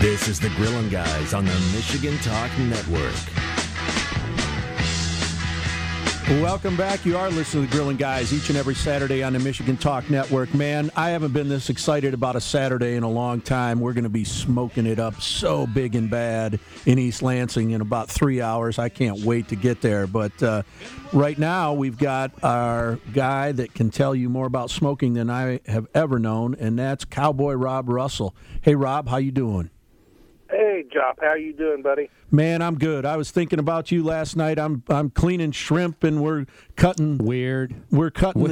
This is the Grillin' Guys on the Michigan Talk Network. Welcome back. You are listening to the Grillin' Guys each and every Saturday on the Michigan Talk Network. Man, I haven't been this excited about a Saturday in a long time. We're going to be smoking it up so big and bad in East Lansing in about 3 hours. I can't wait to get there. But right now, we've got our guy that can tell you more about smoking than I have ever known, and that's Cowboy Rob Russell. Hey, Rob, how you doing? Hey, Jop, how you doing, buddy? Man, I'm good. I was thinking about you last night. I'm cleaning shrimp, and we're cutting We're cutting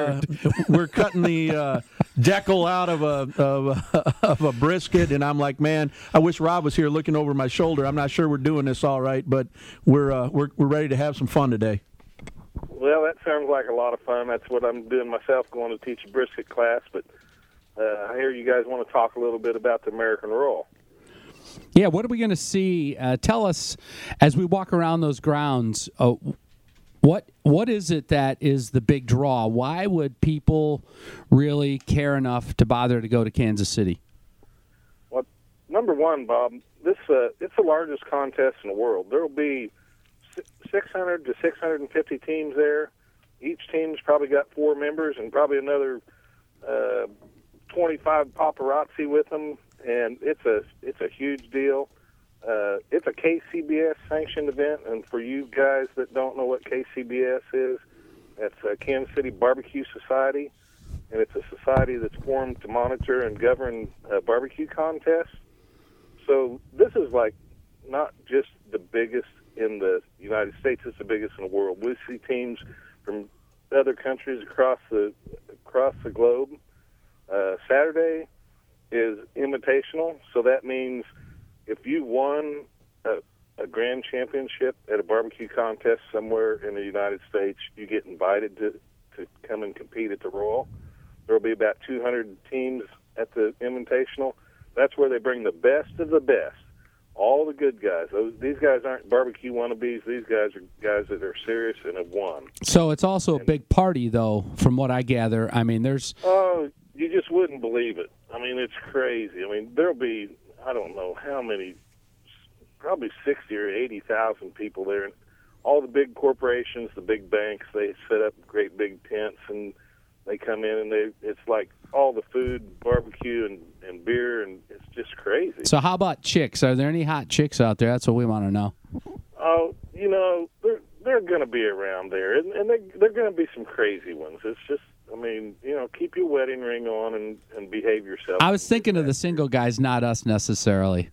the deckle out of a brisket, and I'm like, man, I wish Rob was here looking over my shoulder. I'm not sure we're doing this all right, but we're ready to have some fun today. Well, that sounds like a lot of fun. That's what I'm doing myself, going to teach a brisket class. But I hear you guys want to talk a little bit about the American Roll. Yeah, what are we going to see? Tell us, as we walk around those grounds, what is it that is the big draw? Why would people really care enough to bother to go to Kansas City? Well, number one, Bob, it's the largest contest in the world. There will be 600 to 650 teams there. Each team's probably got 4 members and probably another 25 paparazzi with them. And it's a huge deal. It's a KCBS sanctioned event, and for you guys that don't know what KCBS is, that's Kansas City Barbecue Society, and it's a society that's formed to monitor and govern barbecue contests. So this is like not just the biggest in the United States; it's the biggest in the world. We see teams from other countries across the globe. Saturday is invitational, so that means if you won a grand championship at a barbecue contest somewhere in the United States, you get invited to come and compete at the Royal. There will be about 200 teams at the invitational. That's where they bring the best of the best, all the good guys. These guys aren't barbecue wannabes. These guys are guys that are serious and have won. So it's also a big party, though, from what I gather. I mean, there's... Oh, you just wouldn't believe it. I mean, it's crazy. I mean, there'll be, I don't know how many, probably 60 or 80,000 people there. And all the big corporations, the big banks, they set up great big tents, and they come in, and it's like all the food, barbecue, and beer, and it's just crazy. So how about chicks? Are there any hot chicks out there? That's what we want to know. Oh, they're going to be around there, and they're going to be some crazy ones. It's just, I mean, keep your wedding ring on and behave yourself. I was thinking of the single guys, not us necessarily.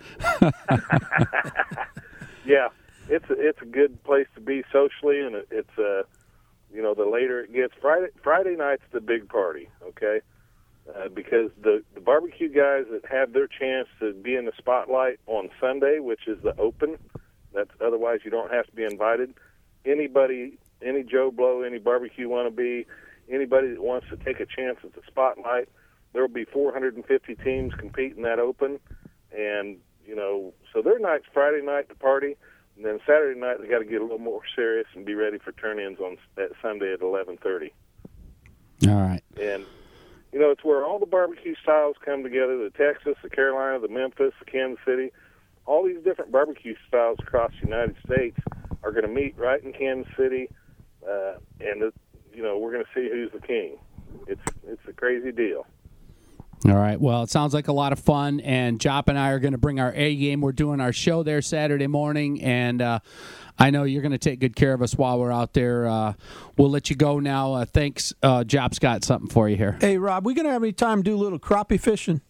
Yeah, it's a good place to be socially, and it's the later it gets. Friday night's the big party, okay? Because the barbecue guys that have their chance to be in the spotlight on Sunday, which is the open, that's otherwise you don't have to be invited. Anybody, any Joe Blow, any barbecue wannabe, anybody that wants to take a chance at the spotlight, there will be 450 teams competing that open, and so their night's Friday night to party, and then Saturday night they got to get a little more serious and be ready for turn-ins on that Sunday at 11:30. All right. And it's where all the barbecue styles come together: the Texas, the Carolina, the Memphis, the Kansas City. All these different barbecue styles across the United States are going to meet right in Kansas City, and we're going to see who's the king. It's a crazy deal. All right. Well, it sounds like a lot of fun, and Jop and I are going to bring our A game. We're doing our show there Saturday morning, and I know you're going to take good care of us while we're out there. We'll let you go now. Thanks. Jop's got something for you here. Hey, Rob, we going to have any time to do a little crappie fishing?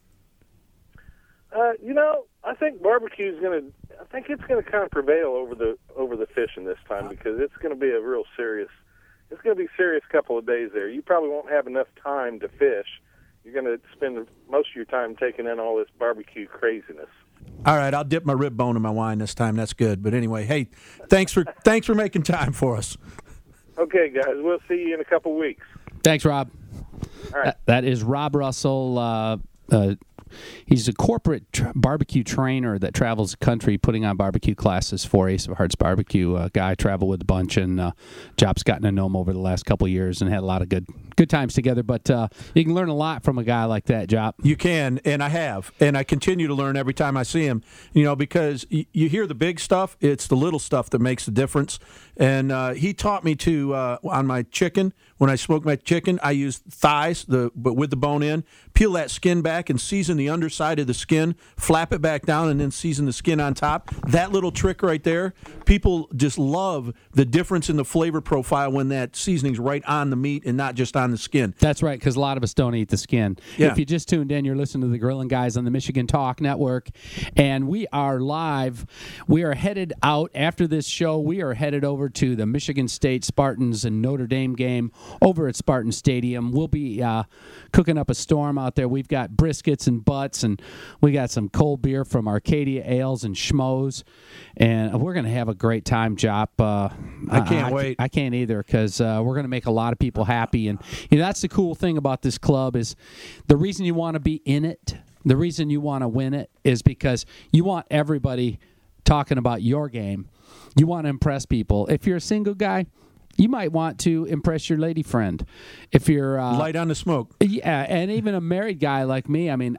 I think barbecue is going to. I think it's going to kind of prevail over the fishing this time, because it's going to be a real serious. It's going to be a serious couple of days there. You probably won't have enough time to fish. You're going to spend most of your time taking in all this barbecue craziness. All right, I'll dip my rib bone in my wine this time. That's good. But anyway, hey, thanks for making time for us. Okay, guys, we'll see you in a couple weeks. Thanks, Rob. All right. That is Rob Russell. He's a corporate barbecue trainer that travels the country putting on barbecue classes for Ace of Hearts Barbecue. Guy I travel with a bunch, and Jop's gotten to know him over the last couple of years and had a lot of good good times together. But you can learn a lot from a guy like that, Jop. You can, and I have, and I continue to learn every time I see him. Because you hear the big stuff, it's the little stuff that makes the difference. And he taught me to on my chicken. When I smoke my chicken, I use thighs, but with the bone in. Peel that skin back and season the underside of the skin. Flap it back down and then season the skin on top. That little trick right there, people just love the difference in the flavor profile when that seasoning's right on the meat and not just on the skin. That's right, because a lot of us don't eat the skin. Yeah. If you just tuned in, you're listening to the Grilling Guys on the Michigan Talk Network, and we are live. We are headed out after this show. We are headed over to the Michigan State Spartans and Notre Dame game over at Spartan Stadium. We'll be cooking up a storm out there. We've got briskets and butts, and we got some cold beer from Arcadia Ales and Schmoes, and we're going to have a great time, Jop. I can't wait. I can't either, because we're going to make a lot of people happy, and that's the cool thing about this club is the reason you want to be in it, the reason you want to win it is because you want everybody talking about your game. You want to impress people. If you're a single guy, you might want to impress your lady friend. If you're light on the smoke, yeah, and even a married guy like me, I mean,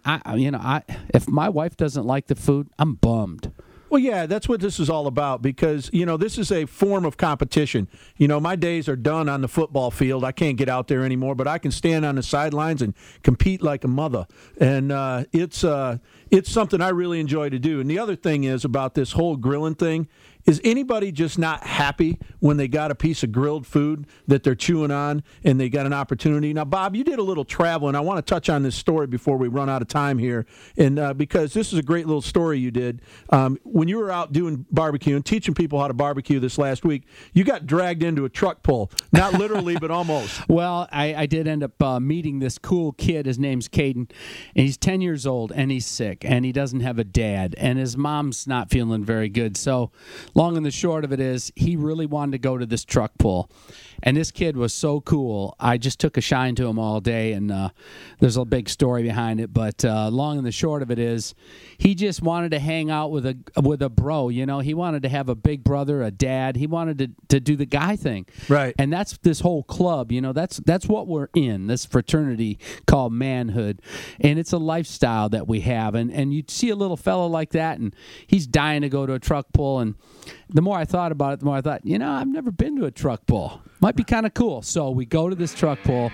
if my wife doesn't like the food, I'm bummed. Well, yeah, that's what this is all about because, this is a form of competition. My days are done on the football field. I can't get out there anymore, but I can stand on the sidelines and compete like a mother. And it's something I really enjoy to do. And the other thing is about this whole grilling thing, is anybody just not happy when they got a piece of grilled food that they're chewing on and they got an opportunity? Now, Bob, you did a little travel, and I want to touch on this story before we run out of time here, and because this is a great little story you did. When you were out doing barbecue and teaching people how to barbecue this last week, you got dragged into a truck pull. Not literally, but almost. Well, I did end up meeting this cool kid. His name's Caden, and he's 10 years old, and he's sick, and he doesn't have a dad, and his mom's not feeling very good. So long and the short of it is he really wanted to go to this truck pull. And this kid was so cool. I just took a shine to him all day, and there's a big story behind it. But long and the short of it is he just wanted to hang out with a bro. He wanted to have a big brother, a dad. He wanted to do the guy thing. Right. And that's this whole club. That's what we're in, this fraternity called manhood. And it's a lifestyle that we have. And you see a little fellow like that, and he's dying to go to a truck pull. And the more I thought about it, the more I thought, I've never been to a truck pull. Might be kind of cool. So we go to this truck pull.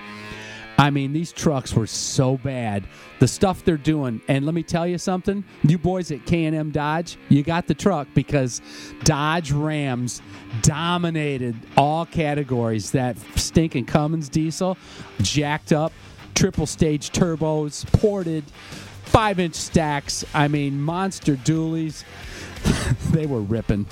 I mean, these trucks were so bad. The stuff they're doing, and let me tell you something, you boys at K&M Dodge, you got the truck because Dodge Rams dominated all categories. That stinking Cummins diesel, jacked up, triple stage turbos, ported, 5-inch stacks. I mean, monster dualies. They were ripping.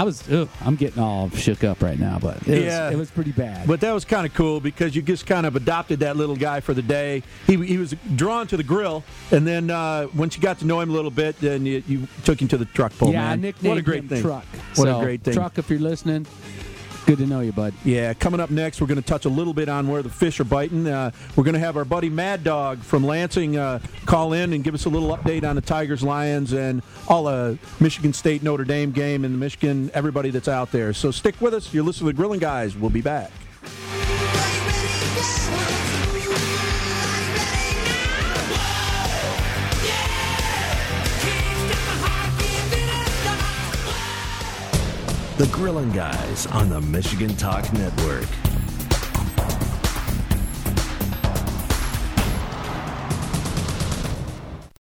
I'm getting all shook up right now, but it was pretty bad. But that was kind of cool because you just kind of adopted that little guy for the day. He was drawn to the grill, and then once you got to know him a little bit, then you took him to the truck pull. Yeah, man. I nicknamed what a great him thing. Truck. What a great thing. Truck, if you're listening, good to know you, bud. Yeah, coming up next, we're going to touch a little bit on where the fish are biting. We're going to have our buddy Mad Dog from Lansing call in and give us a little update on the Tigers, Lions, and all the Michigan State Notre Dame game and the Michigan, everybody that's out there. So stick with us. You're listening to the Grilling Guys. We'll be back. The Grilling Guys on the Michigan Talk Network.